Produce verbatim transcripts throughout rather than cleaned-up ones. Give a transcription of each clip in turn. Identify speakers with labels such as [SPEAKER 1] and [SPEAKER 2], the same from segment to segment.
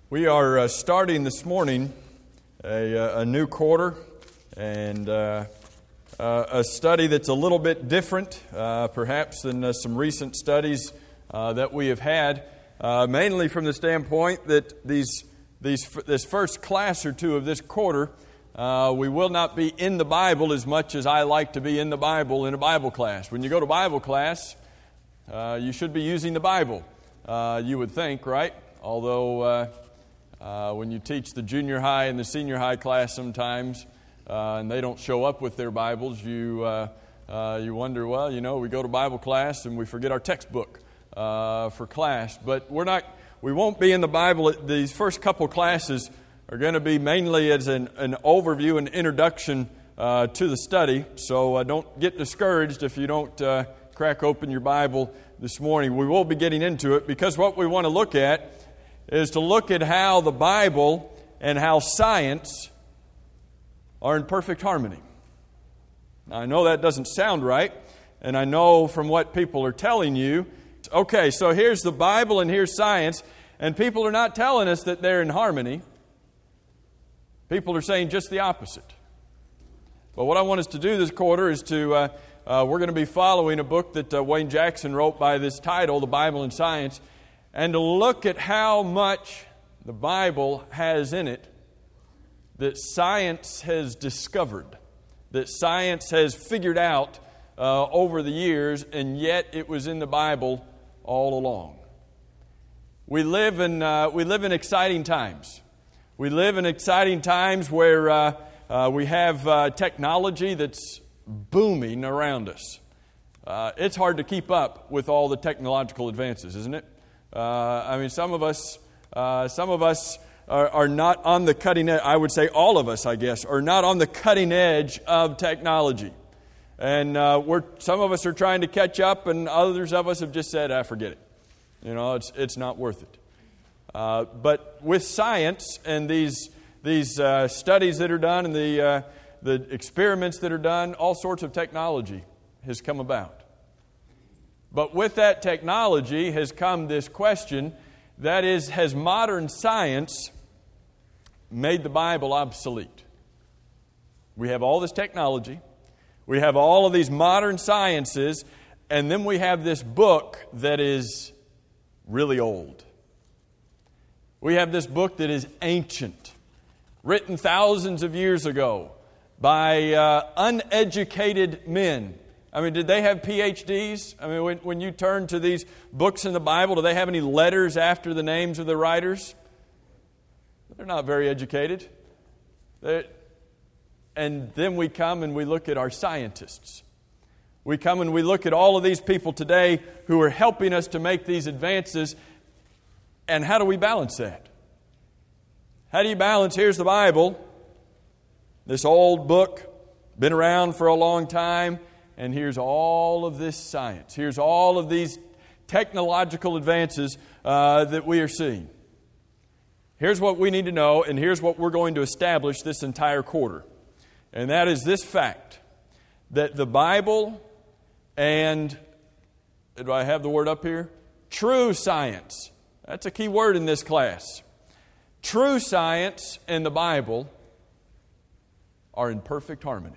[SPEAKER 1] We are uh, starting this morning a, uh, a new quarter and uh, uh, a study that's a little bit different, uh, perhaps, than uh, some recent studies uh, that we have had, uh, mainly from the standpoint that these these this first class or two of this quarter, uh, we will not be in the Bible as much as I like to be in the Bible in a Bible class. When you go to Bible class, uh, you should be using the Bible, uh, you would think, right? Although Uh, Uh, when you teach the junior high and the senior high class sometimes, uh, and they don't show up with their Bibles, you uh, uh, you wonder, well, you know, we go to Bible class and we forget our textbook uh, for class. But we're not, we won't be in the Bible. These first couple classes are going to be mainly as an, an overview and introduction uh, to the study. So uh, don't get discouraged if you don't uh, crack open your Bible this morning. We will be getting into it because what we want to look at is to look at how the Bible and how science are in perfect harmony. Now, I know that doesn't sound right, and I know from what people are telling you, okay, so here's the Bible and here's science, and people are not telling us that they're in harmony. People are saying just the opposite. But what I want us to do this quarter is to, uh, uh, we're going to be following a book that uh, Wayne Jackson wrote by this title, The Bible and Science, and to look at how much the Bible has in it that science has discovered, that science has figured out uh, over the years, and yet it was in the Bible all along. We live in uh, we live in exciting times. We live in exciting times where uh, uh, we have uh, technology that's booming around us. Uh, it's hard to keep up with all the technological advances, isn't it? Uh, I mean, some of us, uh, some of us are, are not on the cutting edge. I would say all of us, I guess, are not on the cutting edge of technology, and uh, we're some of us are trying to catch up, and others of us have just said, "Ah, forget it." You know, it's it's not worth it. Uh, but with science and these these uh, studies that are done and the uh, the experiments that are done, all sorts of technology has come about. But with that technology has come this question, that is, has modern science made the Bible obsolete? We have all this technology, we have all of these modern sciences, and then we have this book that is really old. We have this book that is ancient, written thousands of years ago by uh, uneducated men. I mean, did they have P H Ds? I mean, when, when you turn to these books in the Bible, do they have any letters after the names of the writers? They're not very educated. They're, and then we come and we look at our scientists. We come and we look at all of these people today who are helping us to make these advances. And how do we balance that? How do you balance, here's the Bible, this old book, been around for a long time, and here's all of this science. Here's all of these technological advances uh, that we are seeing. Here's what we need to know, and here's what we're going to establish this entire quarter. And that is this fact, that the Bible and, do I have the word up here? True science. That's a key word in this class. True science and the Bible are in perfect harmony.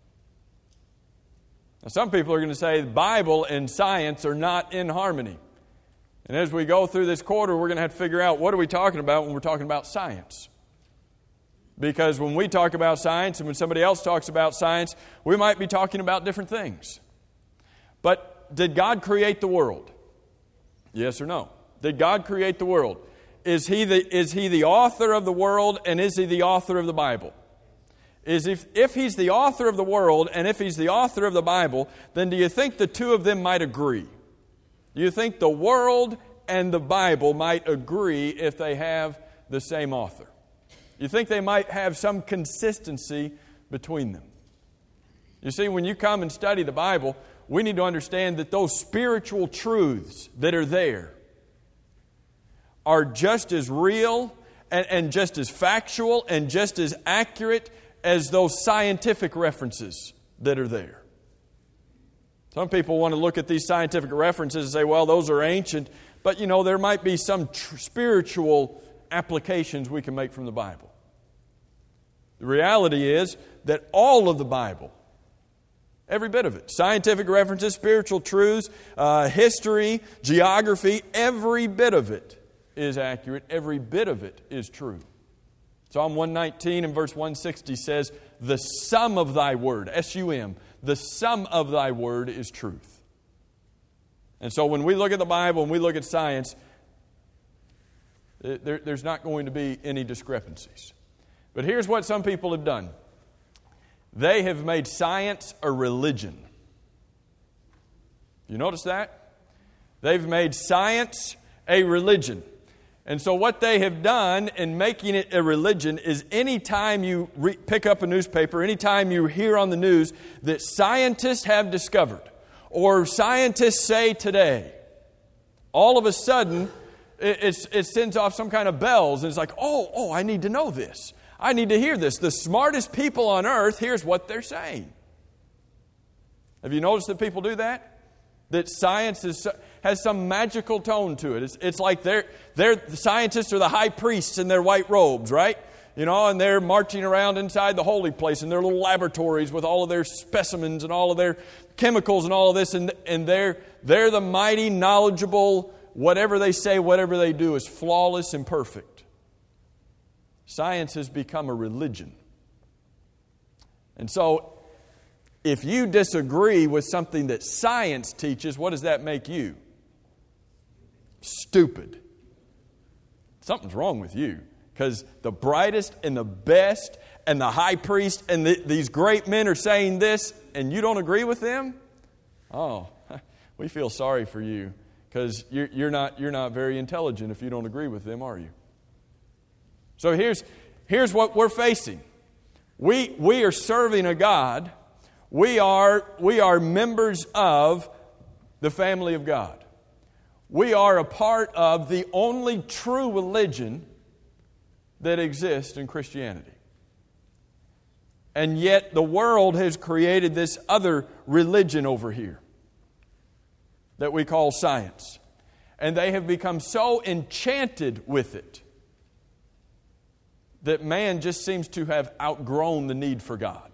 [SPEAKER 1] Now, some people are going to say the Bible and science are not in harmony. And as we go through this quarter, we're going to have to figure out what are we talking about when we're talking about science. Because when we talk about science and when somebody else talks about science, we might be talking about different things. But did God create the world? Yes or no? Did God create the world? Is He the, is He the author of the world, and is He the author of the Bible? Is if, if He's the author of the world and if He's the author of the Bible, then do you think the two of them might agree? Do you think the world and the Bible might agree if they have the same author? You think they might have some consistency between them? You see, when you come and study the Bible, we need to understand that those spiritual truths that are there are just as real and, and just as factual and just as accurate as those scientific references that are there. Some people want to look at these scientific references and say, well, those are ancient, but you know, there might be some tr- spiritual applications we can make from the Bible. The reality is that all of the Bible, every bit of it, scientific references, spiritual truths, uh, history, geography, every bit of it is accurate. Every bit of it is true. Psalm one nineteen and verse one sixty says, the sum of thy word, S U M, the sum of thy word is truth. And so when we look at the Bible and we look at science, there, there's not going to be any discrepancies. But here's what some people have done. They have made science a religion. You notice that? They've made science a religion. And so what they have done in making it a religion is anytime you re- pick up a newspaper, anytime you hear on the news that scientists have discovered, or scientists say today, all of a sudden it, it's, it sends off some kind of bells, and it's like, oh, oh, I need to know this. I need to hear this. The smartest people on earth, here's what they're saying. Have you noticed that people do that? That science is, has some magical tone to it. It's, it's like they're, they're, the scientists are the high priests in their white robes, right? You know, and they're marching around inside the holy place in their little laboratories with all of their specimens and all of their chemicals and all of this. And, and they're, they're the mighty, knowledgeable, whatever they say, whatever they do is flawless and perfect. Science has become a religion. And so, if you disagree with something that science teaches, what does that make you? Stupid. Something's wrong with you. Because the brightest and the best and the high priest and the, these great men are saying this, and you don't agree with them? Oh, we feel sorry for you. Because you're, you're not, you're not very intelligent if you don't agree with them, are you? So here's, here's what we're facing. We, we are serving a God. We are, we are members of the family of God. We are a part of the only true religion that exists in Christianity. And yet the world has created this other religion over here that we call science. And they have become so enchanted with it that man just seems to have outgrown the need for God.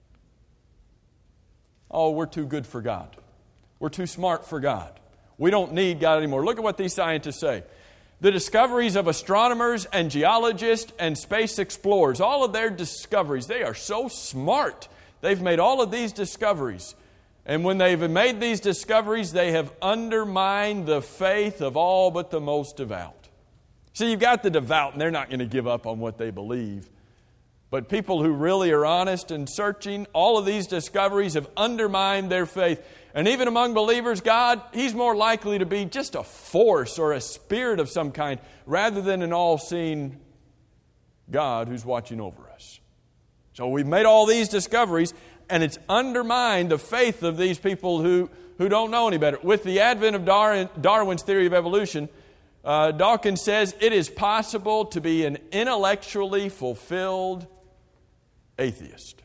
[SPEAKER 1] Oh, we're too good for God. We're too smart for God. We don't need God anymore. Look at what these scientists say. The discoveries of astronomers and geologists and space explorers, all of their discoveries, they are so smart. They've made all of these discoveries. And when they've made these discoveries, they have undermined the faith of all but the most devout. See, you've got the devout, and they're not going to give up on what they believe. But people who really are honest and searching, all of these discoveries have undermined their faith. And even among believers, God, He's more likely to be just a force or a spirit of some kind rather than an all-seeing God who's watching over us. So we've made all these discoveries, and it's undermined the faith of these people who, who don't know any better. With the advent of Darwin, Darwin's theory of evolution, uh, Dawkins says it is possible to be an intellectually fulfilled atheist.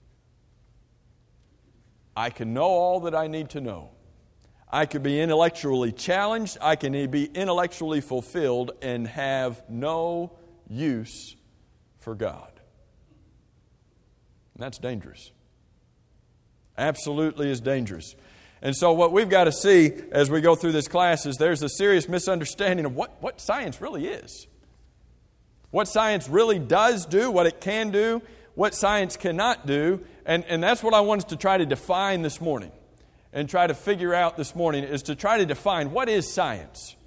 [SPEAKER 1] I can know all that I need to know. I can be intellectually challenged. I can be intellectually fulfilled and have no use for God. And that's dangerous. Absolutely is dangerous. And so what we've got to see as we go through this class is there's a serious misunderstanding of what, what science really is. What science really does do, what it can do, what science cannot do. And, and that's what I want us to try to define this morning and try to figure out this morning is to try to define what is science.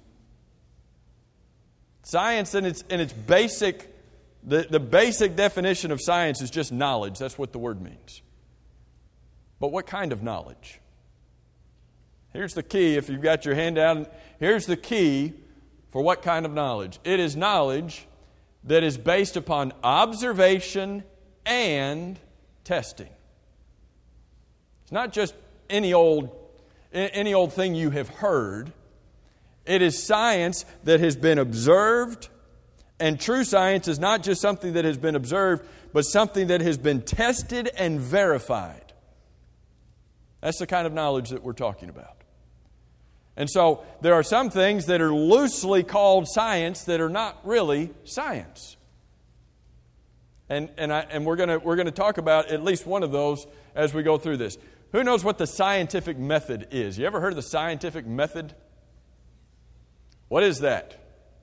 [SPEAKER 1] Science in its, in its basic, the, the basic definition of science is just knowledge. That's what the word means. But what kind of knowledge? Here's the key. If you've got your hand out, here's the key for what kind of knowledge. It is knowledge that is based upon observation and testing. It's not just any old, any old thing you have heard. It is science that has been observed, and true science is not just something that has been observed, but something that has been tested and verified. That's the kind of knowledge that we're talking about. And so there are some things that are loosely called science that are not really science. And and I, and we're going to we're going to talk about at least one of those as we go through this. Who knows what the scientific method is? You ever heard of the scientific method? What is that?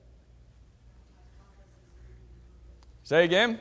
[SPEAKER 1] Say again?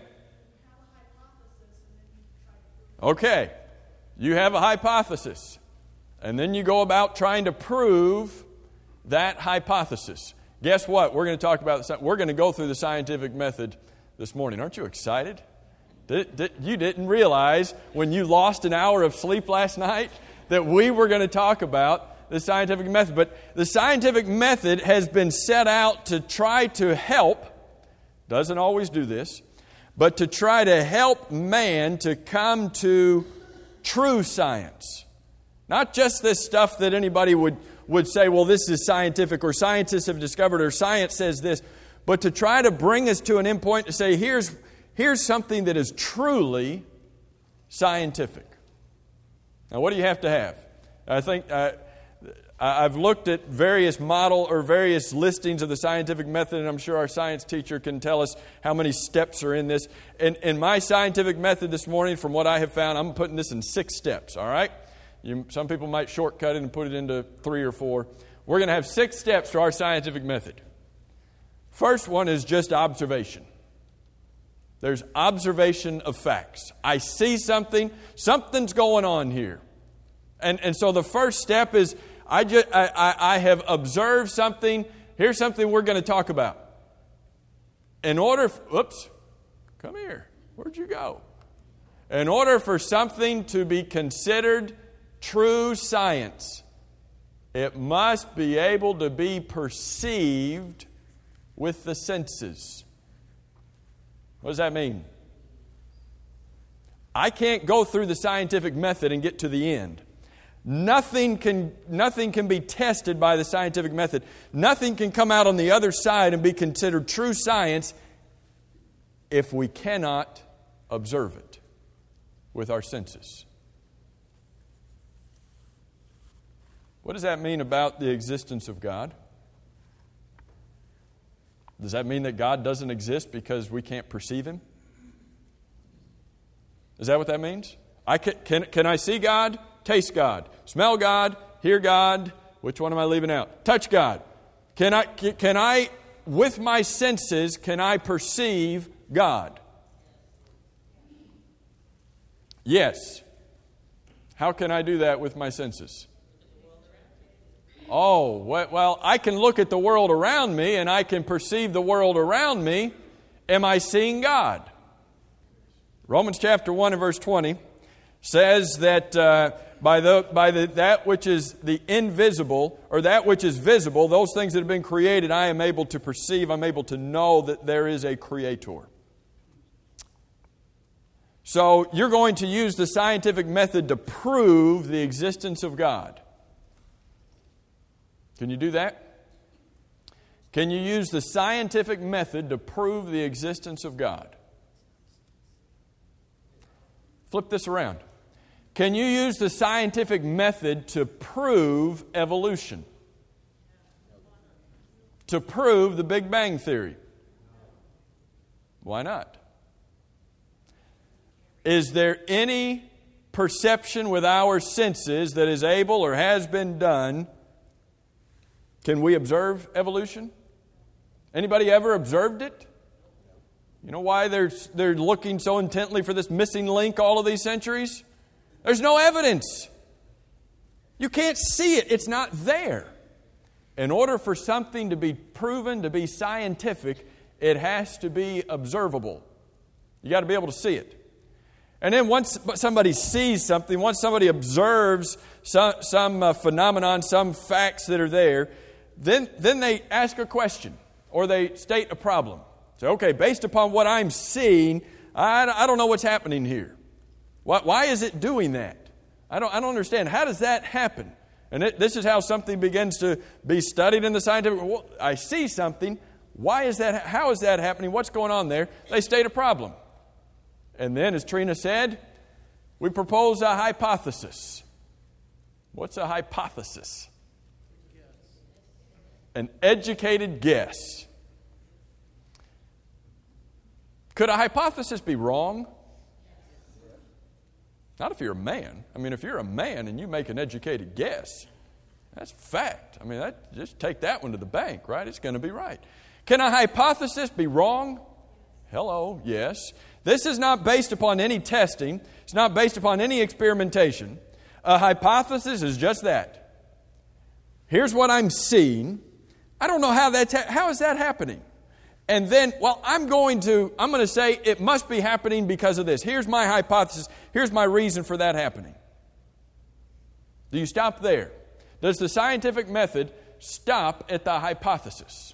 [SPEAKER 1] Okay. You have a hypothesis. And then you go about trying to prove that hypothesis. Guess what? We're going to talk about this. We're going to go through the scientific method this morning. Aren't you excited? Did, did, you didn't realize when you lost an hour of sleep last night that we were going to talk about the scientific method. But the scientific method has been set out to try to help, doesn't always do this, but to try to help man to come to true science. Not just this stuff that anybody would, would say, well, this is scientific, or scientists have discovered, or science says this, but to try to bring us to an end point to say, here's, here's something that is truly scientific. Now, what do you have to have? I think uh, I've looked at various model or various listings of the scientific method, and I'm sure our science teacher can tell us how many steps are in this. In, in my scientific method this morning, from what I have found, I'm putting this in six steps, all right? You, some people might shortcut it and put it into three or four. We're going to have six steps to our scientific method. First one is just observation. There's observation of facts. I see something, something's going on here. And, and so the first step is I, just, I, I, I have observed something. Here's something we're going to talk about. In order, oops, come here. Where'd you go? In order for something to be considered true science, it must be able to be perceived with the senses. What does that mean? I can't go through the scientific method and get to the end. Nothing can, nothing can be tested by the scientific method. Nothing can come out on the other side and be considered true science if we cannot observe it with our senses. What does that mean about the existence of God? Does that mean that God doesn't exist because we can't perceive Him? Is that what that means? I can, can, can I see God? Taste God. Smell God? Hear God? Which one am I leaving out? Touch God. Can I, can I, with my senses, can I perceive God? Yes. How can I do that with my senses? Oh, well, I can look at the world around me and I can perceive the world around me. Am I seeing God? Romans chapter one and verse twenty says that uh, by the by the that which is the invisible, or that which is visible, those things that have been created, I am able to perceive, I'm able to know that there is a creator. So you're going to use the scientific method to prove the existence of God. Can you do that? Can you use the scientific method to prove the existence of God? Flip this around. Can you use the scientific method to prove evolution? To prove the Big Bang Theory? Why not? Is there any perception with our senses that is able or has been done? Can we observe evolution? Anybody ever observed it? You know why they're, they're looking so intently for this missing link all of these centuries? There's no evidence. You can't see it. It's not there. In order for something to be proven to be scientific, it has to be observable. You got to be able to see it. And then once somebody sees something, once somebody observes some, some uh, phenomenon, some facts that are there, then, then they ask a question or they state a problem. So, okay, based upon what I'm seeing, I, I don't know what's happening here. Why, why is it doing that? I don't, I don't understand. How does that happen? And it, this is how something begins to be studied in the scientific world. I see something. Why is that? How is that happening? What's going on there? They state a problem. And then, as Trina said, we propose a hypothesis. What's a hypothesis? an educated guess. Could a hypothesis be wrong? Not if you're a man. I mean, if you're a man and you make an educated guess, that's fact. I mean, that, just take that one to the bank, right? It's going to be right. Can a hypothesis be wrong? Hello, yes. This is not based upon any testing. It's not based upon any experimentation. A hypothesis is just that. Here's what I'm seeing. I don't know how that's ha- how is that happening? And then, well, I'm going to I'm going to say it must be happening because of this. Here's my hypothesis. Here's my reason for that happening. Do you stop there? Does the scientific method stop at the hypothesis?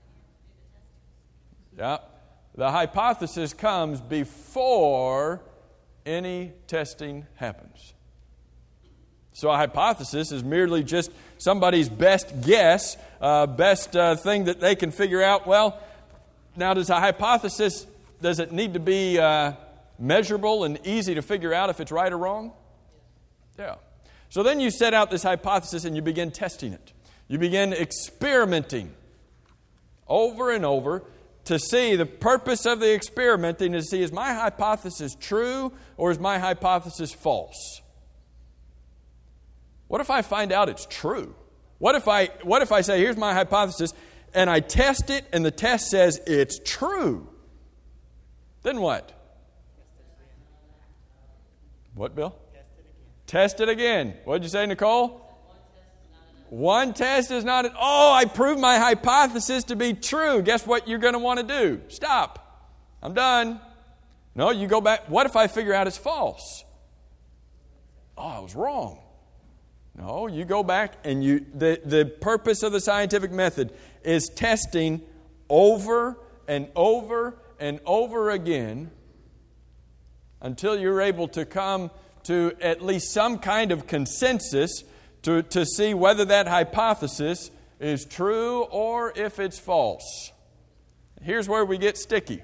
[SPEAKER 1] Yeah. The hypothesis comes before any testing happens. So a hypothesis is merely just somebody's best guess, uh, best uh, thing that they can figure out. Well, now does a hypothesis, does it need to be uh, measurable and easy to figure out if it's right or wrong? Yeah. So then you set out this hypothesis and you begin testing it. You begin experimenting over and over to see. The purpose of the experimenting is to see, is my hypothesis true or is my hypothesis false? What if I find out it's true? What if I what if I say, here's my hypothesis, and I test it and the test says it's true? Then what? What, Bill? Test it again. What did you say, Nicole? One test is not... Oh, I proved my hypothesis to be true. Guess what you're going to want to do? Stop. I'm done. No, you go back. What if I figure out it's false? Oh, I was wrong. No, you go back and you... The, the purpose of the scientific method is testing over and over and over again until you're able to come to at least some kind of consensus to, to see whether that hypothesis is true or if it's false. Here's where we get sticky.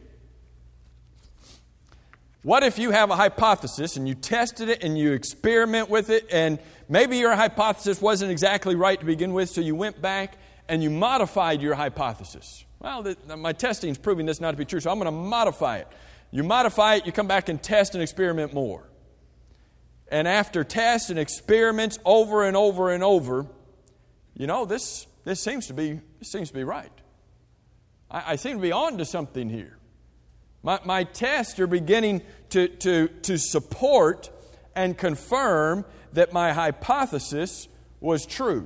[SPEAKER 1] What if you have a hypothesis and you tested it and you experiment with it, and maybe your hypothesis wasn't exactly right to begin with, so you went back and you modified your hypothesis. Well, the, my testing is proving this not to be true, so I'm going to modify it. You modify it, you come back and test and experiment more. And after tests and experiments over and over and over, you know, this this seems to be this seems to be right. I, I seem to be on to something here. My, my tests are beginning to, to, to support and confirm that my hypothesis was true.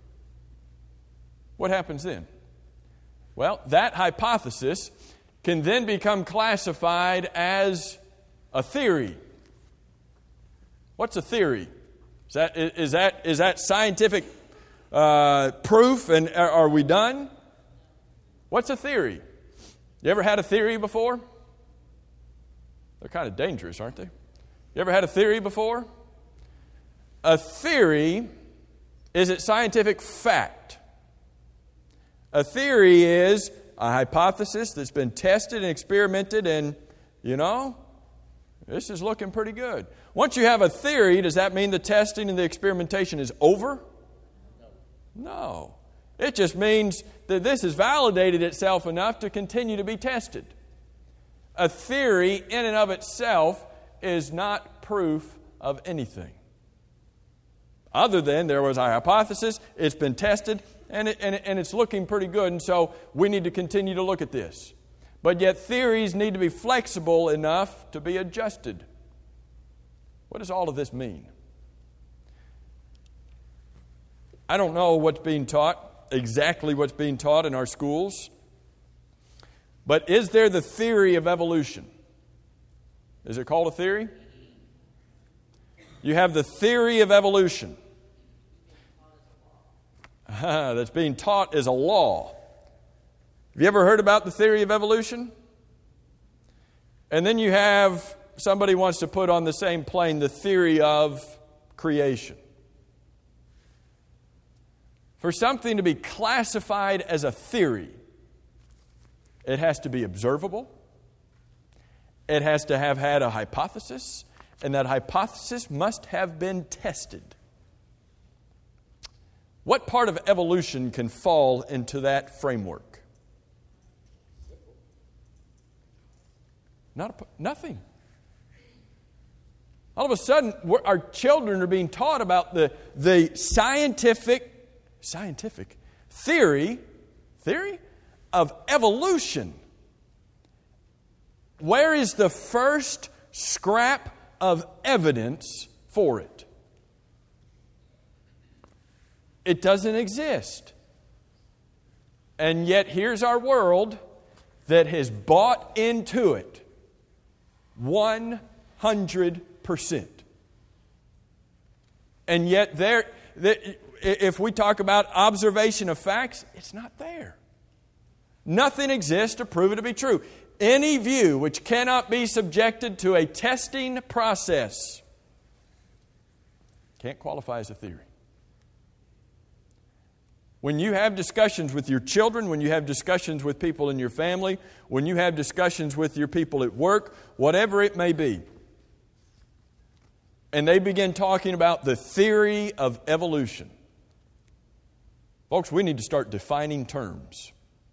[SPEAKER 1] What happens then? Well, that hypothesis can then become classified as a theory. What's a theory? Is that, is that, is that scientific uh, proof, and are, are we done? What's a theory? You ever had a theory before? They're kind of dangerous, aren't they? You ever had a theory before? A theory is a scientific fact. A theory is a hypothesis that's been tested and experimented, and, you know, this is looking pretty good. Once you have a theory, does that mean the testing and the experimentation is over? No. It just means that this has validated itself enough to continue to be tested. A theory in and of itself is not proof of anything. Other than there was a hypothesis, it's been tested, and, it, and, it, and it's looking pretty good, and so we need to continue to look at this. But yet theories need to be flexible enough to be adjusted. What does all of this mean? I don't know what's being taught, exactly what's being taught in our schools. But is there the theory of evolution? Is it called a theory? You have the theory of evolution. Uh, that's being taught as a law. Have you ever heard about the theory of evolution? And then you have somebody wants to put on the same plane the theory of creation. For something to be classified as a theory, it has to be observable. It has to have had a hypothesis, and that hypothesis must have been tested. What part of evolution can fall into that framework? Not a, nothing. All of a sudden, we're, our children are being taught about the, the scientific, scientific theory, theory of evolution. Where is the first scrap of evidence for it? It doesn't exist. And yet here's our world that has bought into it one hundred percent. And yet there, if we talk about observation of facts, it's not there. Nothing exists to prove it to be true. Any view which cannot be subjected to a testing process can't qualify as a theory. When you have discussions with your children, when you have discussions with people in your family, when you have discussions with your people at work, whatever it may be, and they begin talking about the theory of evolution, folks, we need to start defining terms.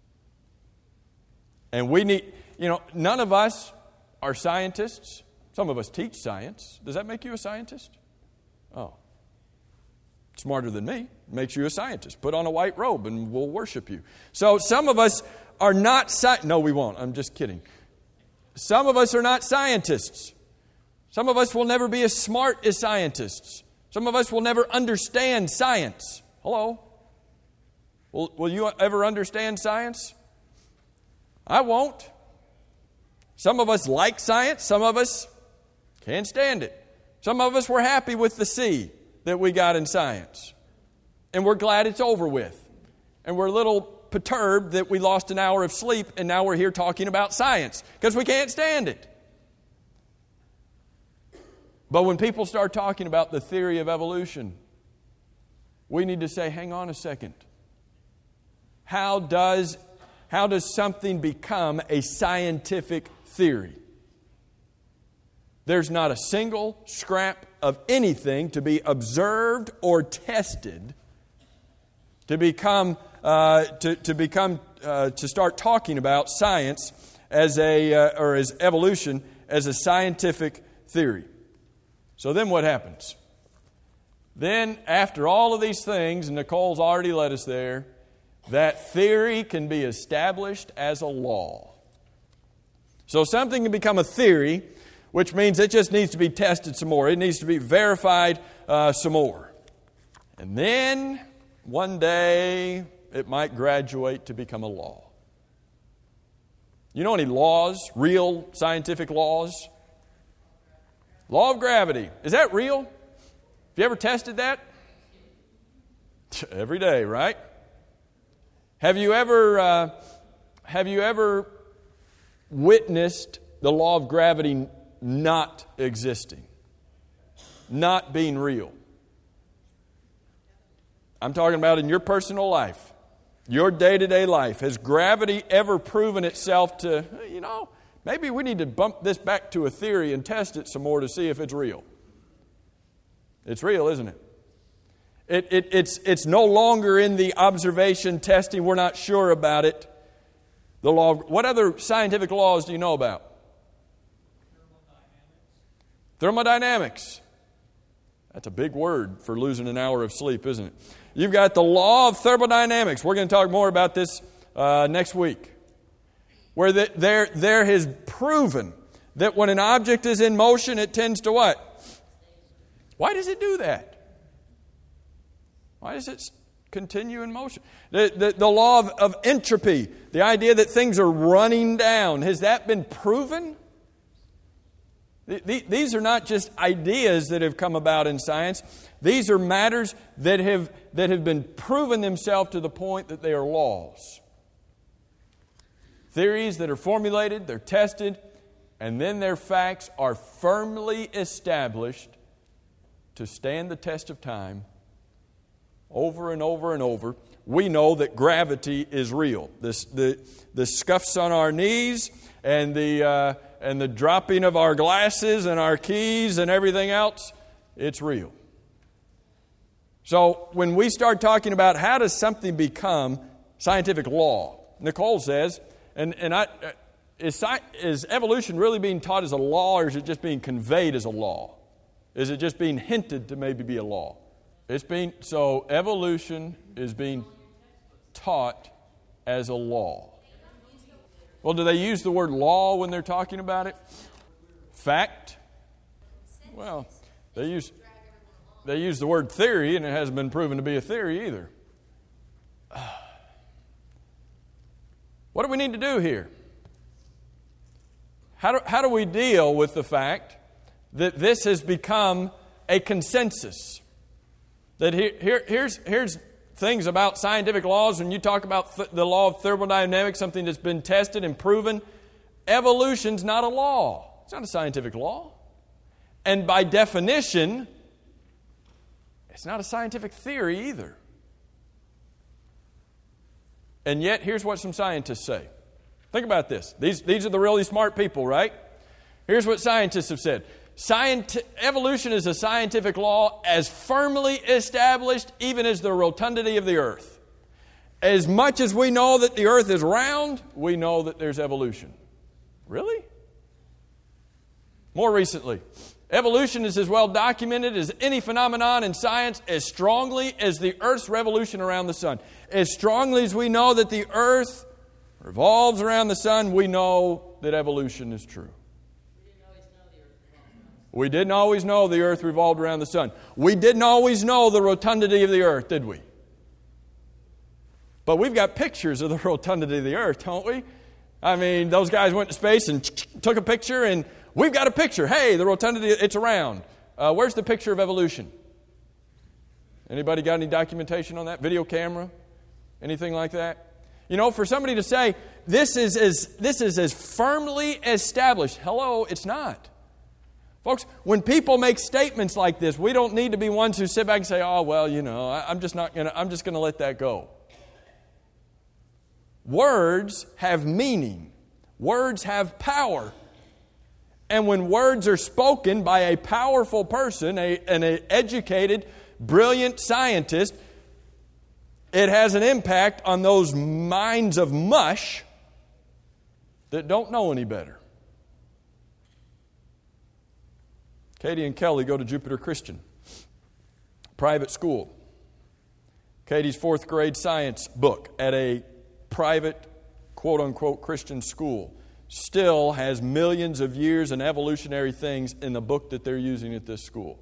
[SPEAKER 1] And we need, you know, none of us are scientists. Some of us teach science. Does that make you a scientist? Oh. Smarter than me. Makes you a scientist. Put on a white robe and we'll worship you. So some of us are not sci- No, we won't. I'm just kidding. Some of us are not scientists. Some of us will never be as smart as scientists. Some of us will never understand science. Hello? Will, will you ever understand science? I won't. Some of us like science. Some of us can't stand it. Some of us were happy with the C that we got in science. And we're glad it's over with. And we're a little perturbed that we lost an hour of sleep and now we're here talking about science because we can't stand it. But when people start talking about the theory of evolution, we need to say, hang on a second. How does, how does something become a scientific theory? There's not a single scrap of anything to be observed or tested to become uh, to, to become uh, to start talking about science as a uh, or as evolution as a scientific theory. So then what happens? Then after all of these things, and Nicole's already led us there, that theory can be established as a law. So something can become a theory, which means it just needs to be tested some more. It needs to be verified uh, some more. And then one day it might graduate to become a law. You know any laws, real scientific laws? Law of gravity. Is that real? Have you ever tested that? Every day, right? Have you ever uh, have you ever witnessed the law of gravity not existing, not being real? I'm talking about in your personal life, your day-to-day life. Has gravity ever proven itself to, you know, maybe we need to bump this back to a theory and test it some more to see if it's real. It's real, isn't it? It, it it's, it's no longer in the observation testing. We're not sure about it. The law of, what other scientific laws do you know about? Thermodynamics. That's a big word for losing an hour of sleep, isn't it? You've got the law of thermodynamics. We're going to talk more about this uh, next week. Where the, there, there has proven that when an object is in motion, it tends to what? Why does it do that? Why does it continue in motion? The, the, the law of, of entropy, the idea that things are running down, has that been proven? The, the, these are not just ideas that have come about in science. These are matters that have, that have been proven themselves to the point that they are laws. Theories that are formulated, they're tested, and then their facts are firmly established to stand the test of time over and over and over. We know that gravity is real. This, the, the scuffs on our knees and the, uh, and the dropping of our glasses and our keys and everything else, it's real. So when we start talking about how does something become scientific law, Nicole says, and, and I, is, is evolution really being taught as a law, or is it just being conveyed as a law? Is it just being hinted to maybe be a law? It's being, so evolution is being taught as a law. Well, do they use the word law when they're talking about it? Fact? Well, they use they use the word theory, and it hasn't been proven to be a theory either. What do we need to do here? How do, how do we deal with the fact that this has become a consensus? That here, here here's here's things about scientific laws. When you talk about th- the law of thermodynamics, something that's been tested and proven, evolution's not a law. It's not a scientific law. And by definition, it's not a scientific theory either. And yet, here's what some scientists say. Think about this. These, these are the really smart people, right? Here's what scientists have said. Scienti- evolution is a scientific law as firmly established even as the rotundity of the earth. As much as we know that the earth is round, we know that there's evolution. Really? More recently, evolution is as well documented as any phenomenon in science, as strongly as the earth's revolution around the sun. As strongly as we know that the earth revolves around the sun, we know that evolution is true. We didn't always know the earth revolved around the sun. We didn't always know the rotundity of the earth, did we? But we've got pictures of the rotundity of the earth, don't we? I mean, those guys went to space and took a picture, and we've got a picture. Hey, the rotundity, it's around. Uh, where's the picture of evolution? Anybody got any documentation on that? Video camera? Anything like that? You know, for somebody to say, this is as, this is as firmly established. Hello, it's not. Folks, when people make statements like this, we don't need to be ones who sit back and say, oh, well, you know, I'm just not going to, I'm just going to let that go. Words have meaning. Words have power. And when words are spoken by a powerful person, a, an educated, brilliant scientist, it has an impact on those minds of mush that don't know any better. Katie and Kelly go to Jupiter Christian, private school. Katie's fourth grade science book at a private, quote-unquote, Christian school still has millions of years and evolutionary things in the book that they're using at this school.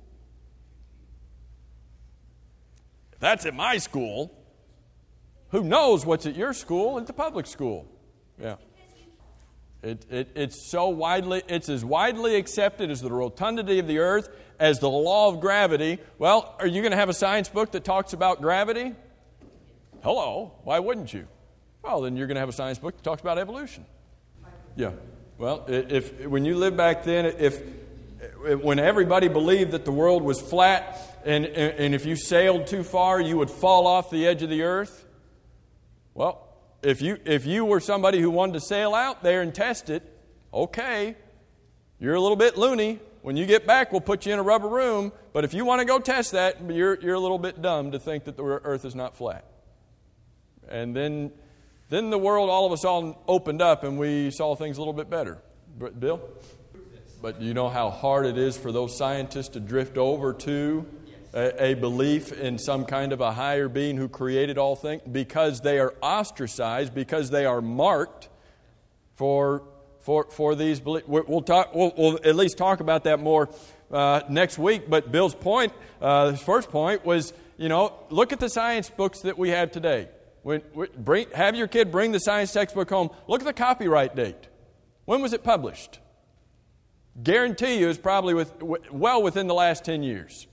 [SPEAKER 1] If that's at my school, who knows what's at your school, at the public school? Yeah. It, it, it's so widely, it's as widely accepted as the rotundity of the earth, as the law of gravity. Well, are you going to have a science book that talks about gravity? Hello, why wouldn't you? Well, then you're going to have a science book that talks about evolution. Yeah. Well, if when you lived back then, if when everybody believed that the world was flat, and and if you sailed too far, you would fall off the edge of the earth. Well, If you if you were somebody who wanted to sail out there and test it, okay, you're a little bit loony. When you get back, we'll put you in a rubber room. But if you want to go test that, you're you're a little bit dumb to think that the earth is not flat. And then, then the world all of a sudden opened up, and we saw things a little bit better. Bill? But you know how hard it is for those scientists to drift over to A, a belief in some kind of a higher being who created all things, because they are ostracized, because they are marked for for for these beliefs. We'll talk. We'll, we'll at least talk about that more uh, next week. But Bill's point, uh, his first point was, you know, look at the science books that we have today. When bring, have your kid bring the science textbook home. Look at the copyright date. When was it published? Guarantee you, it's probably with well within the last ten years.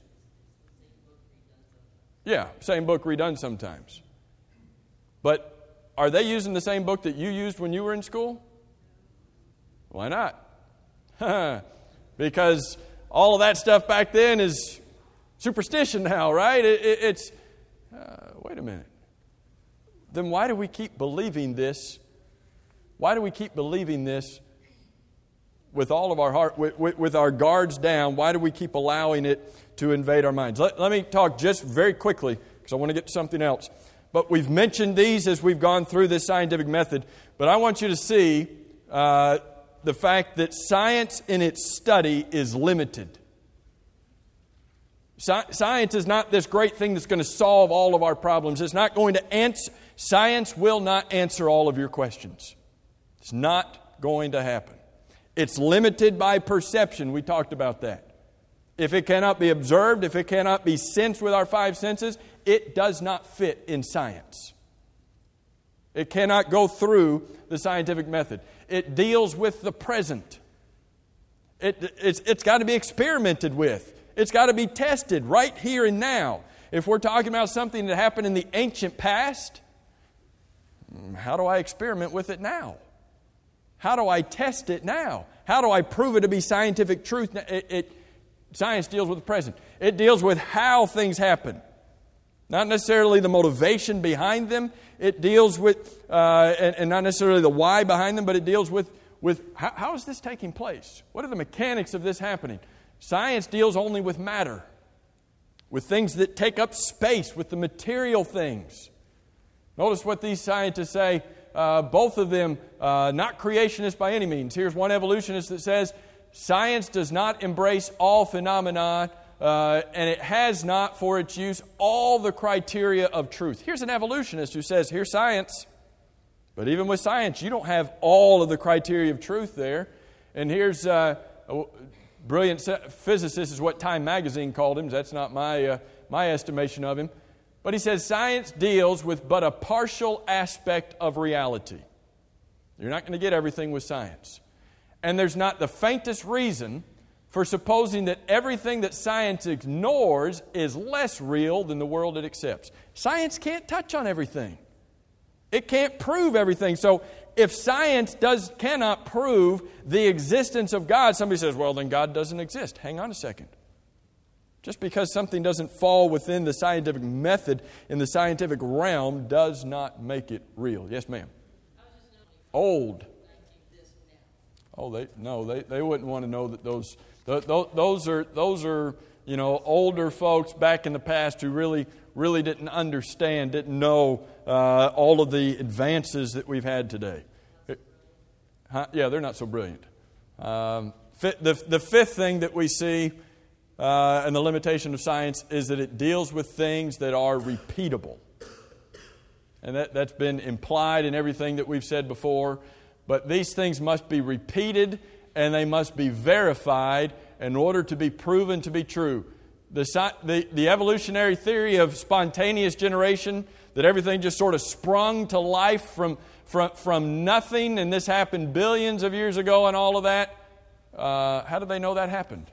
[SPEAKER 1] Yeah, same book redone sometimes. But are they using the same book that you used when you were in school? Why not? Because all of that stuff back then is superstition now, right? It, it, it's, uh, wait a minute. Then why do we keep believing this? Why do we keep believing this with all of our heart, with, with, with our guards down? Why do we keep allowing it to invade our minds? Let, let me talk just very quickly, because I want to get to something else. But we've mentioned these as we've gone through this scientific method. But I want you to see uh, the fact that science in its study is limited. Sci- science is not this great thing that's going to solve all of our problems. It's not going to answer. Science will not answer all of your questions. It's not going to happen. It's limited by perception. We talked about that. If it cannot be observed, if it cannot be sensed with our five senses, it does not fit in science. It cannot go through the scientific method. It deals with the present. It, it's, it's got to be experimented with. It's got to be tested right here and now. If we're talking about something that happened in the ancient past, how do I experiment with it now? How do I test it now? How do I prove it to be scientific truth? It, it, science deals with the present. It deals with how things happen. Not necessarily the motivation behind them. It deals with, uh, and, and not necessarily the why behind them, but it deals with, with how, how is this taking place? What are the mechanics of this happening? Science deals only with matter, with things that take up space, with the material things. Notice what these scientists say. Uh, both of them, uh, not creationists by any means. Here's one evolutionist that says, science does not embrace all phenomena, uh, and it has not for its use all the criteria of truth. Here's an evolutionist who says, here's science. But even with science, you don't have all of the criteria of truth there. And here's uh, a brilliant physicist, is what Time Magazine called him. That's not my, uh, my estimation of him. But he says science deals with but a partial aspect of reality. You're not going to get everything with science. And there's not the faintest reason for supposing that everything that science ignores is less real than the world it accepts. Science can't touch on everything. It can't prove everything. So if science does cannot prove the existence of God, somebody says, well, then God doesn't exist. Hang on a second. Just because something doesn't fall within the scientific method in the scientific realm does not make it real. Yes, ma'am. Old. Oh, they no, they, they wouldn't want to know that those those, those are those are you know older folks back in the past who really really didn't understand, didn't know uh, all of the advances that we've had today. Huh? Yeah, they're not so brilliant. Um, the the fifth thing that we see. Uh, and the limitation of science is that it deals with things that are repeatable. And that, that's been implied in everything that we've said before. But these things must be repeated and they must be verified in order to be proven to be true. The, the, the evolutionary theory of spontaneous generation, that everything just sort of sprung to life from, from, from nothing, and this happened billions of years ago and all of that, uh, how do they know that happened?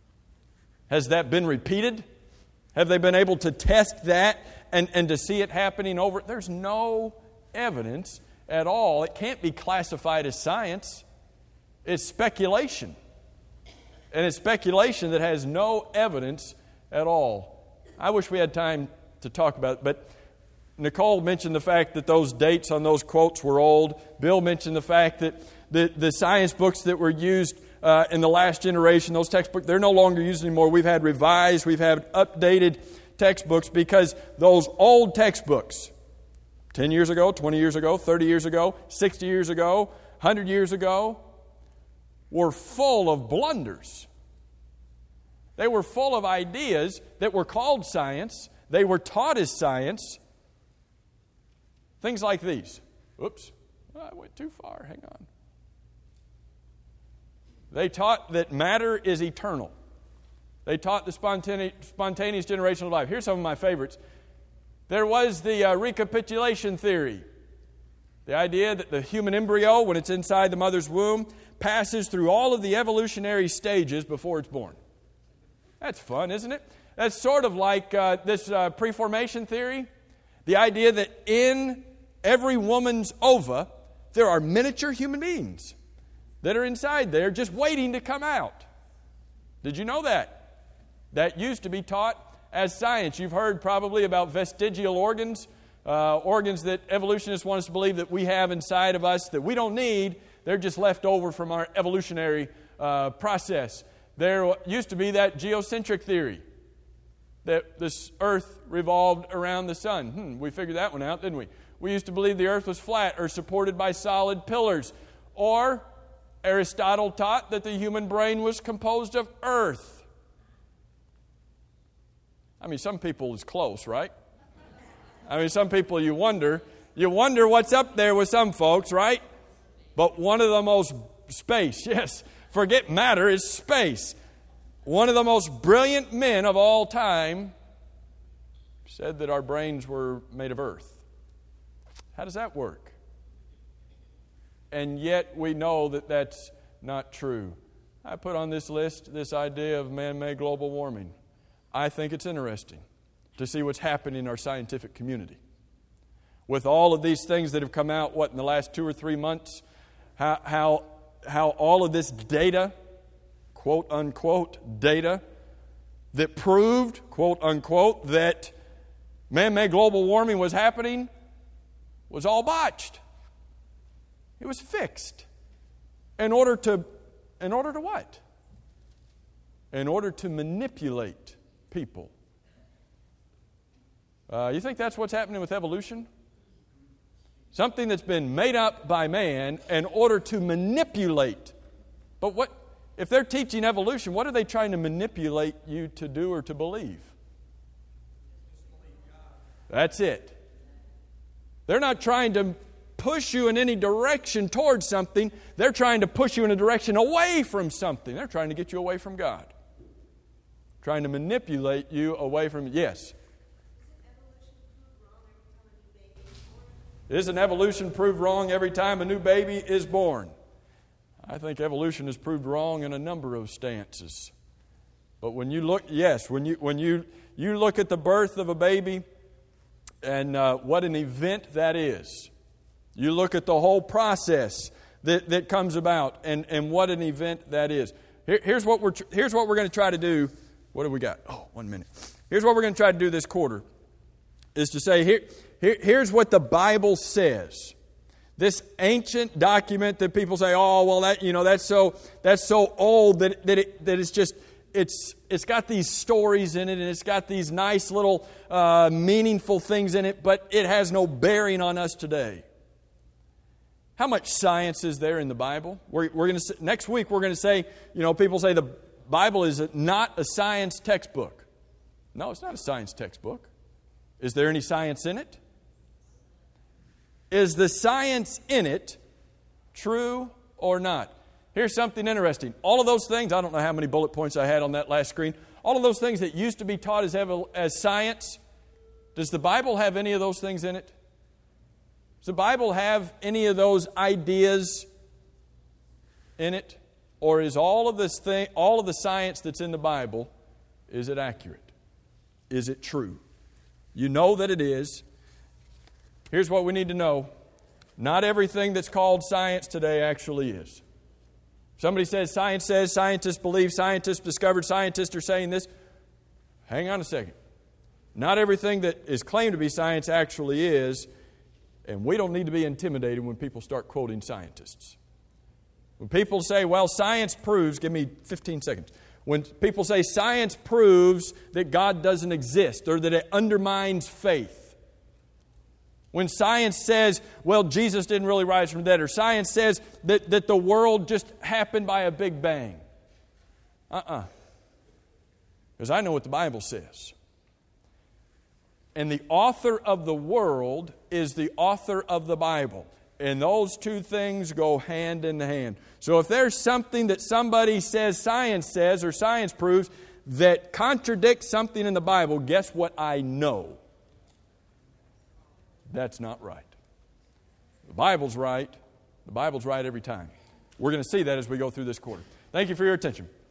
[SPEAKER 1] Has that been repeated? Have they been able to test that and, and to see it happening over? There's no evidence at all. It can't be classified as science. It's speculation. And it's speculation that has no evidence at all. I wish we had time to talk about it, but Nicole mentioned the fact that those dates on those quotes were old. Bill mentioned the fact that the, the science books that were used Uh, in the last generation, those textbooks, they're no longer used anymore. We've had revised, we've had updated textbooks because those old textbooks, ten years ago, twenty years ago, thirty years ago, sixty years ago, one hundred years ago, were full of blunders. They were full of ideas that were called science. They were taught as science. Things like these. Oops, I went too far. Hang on. They taught that matter is eternal. They taught the spontaneous, spontaneous generation of life. Here's some of my favorites. There was the uh, recapitulation theory. The idea that the human embryo, when it's inside the mother's womb, passes through all of the evolutionary stages before it's born. That's fun, isn't it? That's sort of like uh, this uh, preformation theory. The idea that in every woman's ova, there are miniature human beings that are inside there just waiting to come out. Did you know that? That used to be taught as science. You've heard probably about vestigial organs, uh, organs that evolutionists want us to believe that we have inside of us that we don't need, They're just left over from our evolutionary uh, process. There used to be that geocentric theory, that this earth revolved around the sun. Hmm, we figured that one out, didn't we? We used to believe the earth was flat or supported by solid pillars. Or Aristotle taught that the human brain was composed of earth. I mean, some people is close, right? I mean, some people you wonder, you wonder what's up there with some folks, right? But one of the most, space, yes, forget matter, is space. One of the most brilliant men of all time said that our brains were made of earth. How does that work? And yet we know that that's not true. I put on this list this idea of man-made global warming. I think it's interesting to see what's happening in our scientific community. With all of these things that have come out, what, in the last two or three months, how how, how all of this data, quote unquote, data, that proved, quote unquote, that man-made global warming was happening, was all botched. It was fixed. In order to, in order to what? In order to manipulate people. Uh, you think that's what's happening with evolution? Something that's been made up by man in order to manipulate. But what, if they're teaching evolution, what are they trying to manipulate you to do or to believe? That's it. They're not trying to push you in any direction towards something. They're trying to push you in a direction away from something. They're trying to get you away from God. Trying to manipulate you away from... Yes? Isn't evolution proved wrong every time a new baby is born? I think evolution is proved wrong in a number of stances. But when you look... Yes, when you, when you, you look at the birth of a baby and uh, what an event that is. You look at the whole process that, that comes about and, and what an event that is. Here, here's what we're here's what we're going to try to do. What have we got? Oh, one minute. Here's what we're going to try to do this quarter. Is to say, here, here here's what the Bible says. This ancient document that people say, oh, well, that you know, that's so that's so old that that it, that it's just it's it's got these stories in it and it's got these nice little uh, meaningful things in it, but it has no bearing on us today. How much science is there in the Bible? We're, we're going to next week we're going to say, you know, people say the Bible is not a science textbook. No, it's not a science textbook. Is there any science in it? Is the science in it true or not? Here's something interesting. All of those things, I don't know how many bullet points I had on that last screen. All of those things that used to be taught as, as science, does the Bible have any of those things in it? Does the Bible have any of those ideas in it? Or is all of this thing, all of the science that's in the Bible, is it accurate? Is it true? You know that it is. Here's what we need to know. Not everything that's called science today actually is. Somebody says, science says, scientists believe, scientists discovered, scientists are saying this. Hang on a second. Not everything that is claimed to be science actually is. And we don't need to be intimidated when people start quoting scientists. When people say, well, science proves, give me fifteen seconds. When people say science proves that God doesn't exist or that it undermines faith. When science says, well, Jesus didn't really rise from the dead, or science says that, that the world just happened by a big bang. Uh-uh. Because I know what the Bible says. And the author of the world is the author of the Bible. And those two things go hand in hand. So if there's something that somebody says science says or science proves that contradicts something in the Bible, guess what I know? That's not right. The Bible's right. The Bible's right every time. We're going to see that as we go through this quarter. Thank you for your attention.